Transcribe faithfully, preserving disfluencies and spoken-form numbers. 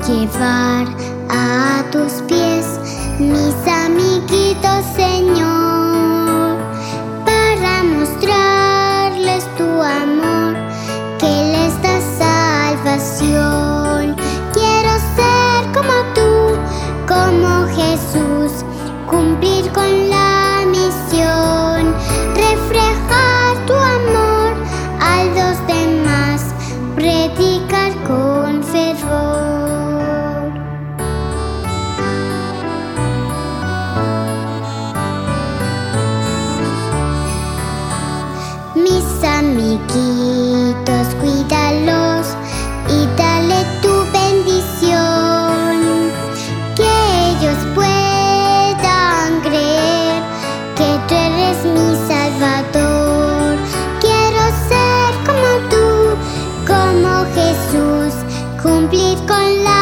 llevar a tus pies, mis amiguitos, Señor, para mostrarles tu amor, que les da salvación. Quiero ser como tú, como Jesús, cumplir con la misión, reflejar tu amor a los demás, predicar con fervor. Mis amiguitos, cuídalos y dale tu bendición, que ellos puedan creer que tú eres mi Salvador. Quiero ser como tú, como Jesús, cumplir con la